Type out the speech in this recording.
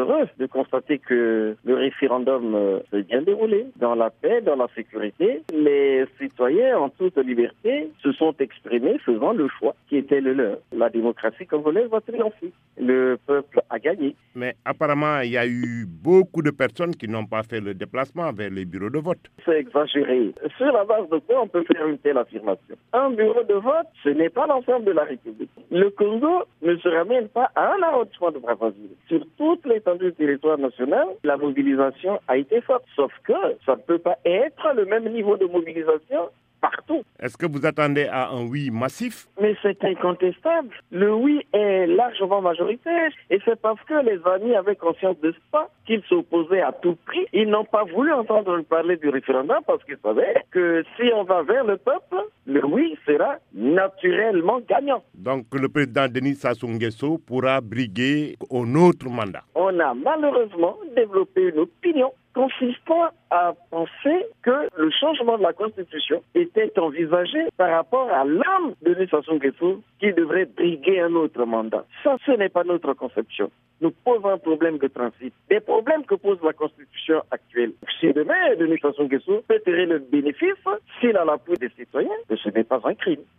heureux de constater que le référendum s'est bien déroulé dans la paix, dans la sécurité. Les citoyens, en toute liberté, se sont exprimés faisant le choix qui était le leur. La démocratie congolaise va triompher. Le peuple a gagné. Mais apparemment, il y a eu beaucoup de personnes qui n'ont pas fait le déplacement vers les bureaux de vote. C'est exagéré. Sur la base de quoi on peut faire une telle affirmation? Un bureau de vote, ce n'est pas l'ensemble de la République. Le Congo ne se ramène pas à un arrondissement de Brazzaville. Sur toute l'étendue du territoire national, la mobilisation a été forte. Sauf que ça ne peut pas être le même niveau de mobilisation partout. Est-ce que vous attendez à un oui massif? Mais c'est incontestable. Le oui est largement majoritaire et c'est parce que les amis avaient conscience de ça qu'ils s'opposaient à tout prix. Ils n'ont pas voulu entendre parler du référendum parce qu'ils savaient que si on va vers le peuple, le oui sera naturellement gagnant. Donc le président Denis Sassou Nguesso pourra briguer un autre mandat. On a malheureusement développé une opinion consistant à penser que le changement de la Constitution était envisagé par rapport à l'âme de Denis Sassou Nguesso qui devrait briguer un autre mandat. Ça, ce n'est pas notre conception. Nous posons un problème de principe. Des problèmes que pose la Constitution actuelle. Si demain, Denis Sassou Nguesso peut tirer le bénéfice, s'il a l'appui des citoyens, ce n'est pas un crime.